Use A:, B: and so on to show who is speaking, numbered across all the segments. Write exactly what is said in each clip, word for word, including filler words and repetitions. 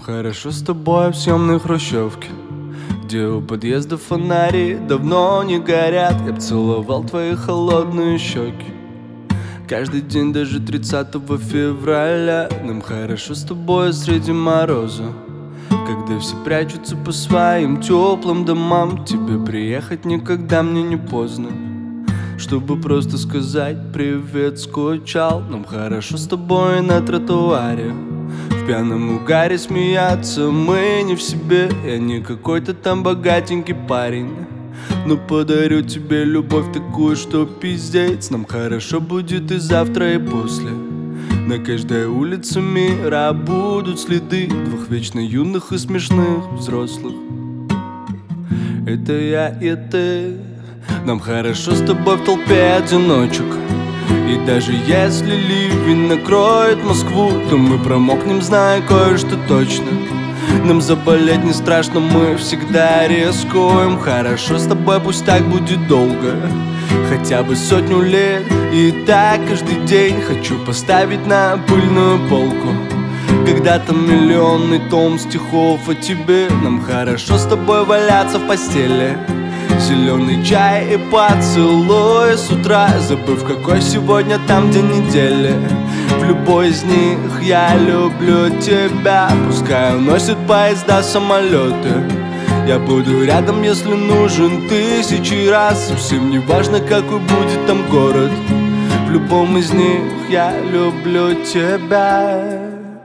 A: хорошо с тобой в съемной хрущевке, где у подъезда фонари давно не горят. Я б целовал твои холодные щеки каждый день, даже тридцатого февраля. Нам хорошо с тобой среди мороза, когда все прячутся по своим теплым домам. Тебе приехать никогда мне не поздно, чтобы просто сказать привет, скучал. Нам хорошо с тобой на тротуаре, в пьяном угаре смеяться мы не в себе. Я не какой-то там богатенький парень, но подарю тебе любовь такую, что пиздец. Нам хорошо будет и завтра, и после. На каждой улице мира будут следы двух вечно юных и смешных взрослых. Это я и ты. Нам хорошо с тобой в толпе одиночек, и даже если ливень накроет Москву, то мы промокнем, зная кое-что точно. Нам заболеть не страшно, мы всегда рискуем. Хорошо с тобой, пусть так будет долго, хотя бы сотню лет. И так каждый день хочу поставить на пыльную полку когда-то миллионный том стихов о тебе. Нам хорошо с тобой валяться в постели, зеленый чай и поцелуй с утра, забыв, какой сегодня там день недели. В любой из них я люблю тебя. Пускай уносит поезда, самолеты, я буду рядом, если нужен тысячи раз. Совсем не важно, какой будет там город, в любом из них я люблю тебя.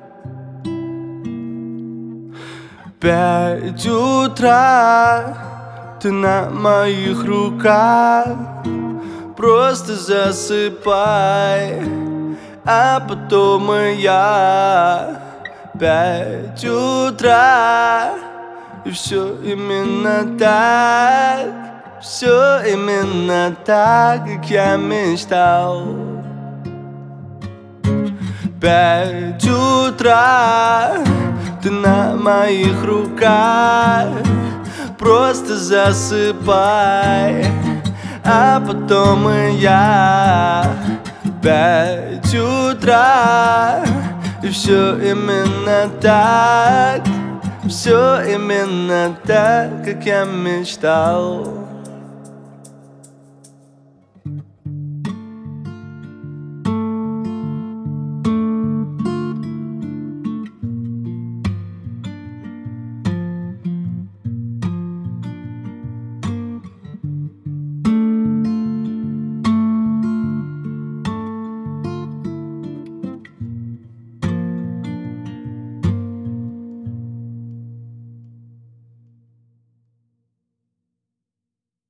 A: Пять утра, ты на моих руках, просто засыпай, а потом и я. Пять утра, и все именно так, все именно так, как я мечтал. Пять утра, ты на моих руках, просто засыпай, а потом и я. Пять утра, и все именно так, все именно так, как я мечтал.